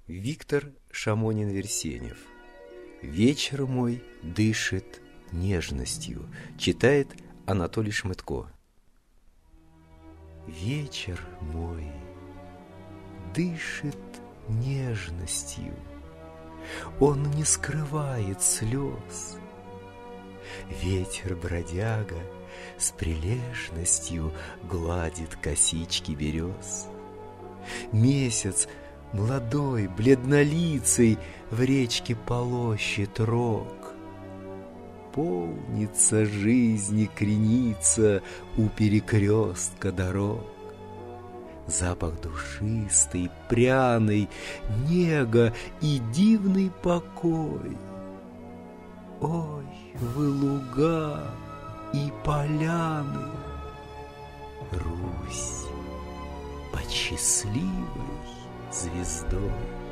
Виктор Шамонин-Версенев. «Вечер мой дышит нежностью», читает Анатолий Шмытко. Вечер мой дышит нежностью, он не скрывает слез. Ветер-бродяга с прилежностью гладит косички берез. Месяц молодой, бледнолицей в речке полощет рог. Полнится жизни креница у перекрестка дорог. Запах душистый, пряный, нега и дивный покой. Ой, вы луга и поляны, Русь под счастливой звездой.